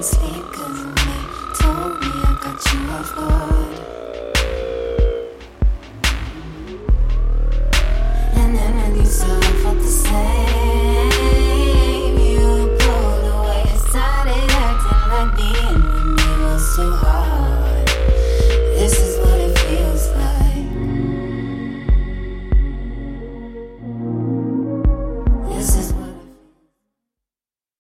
sleep 'cause they told me I got you off guard.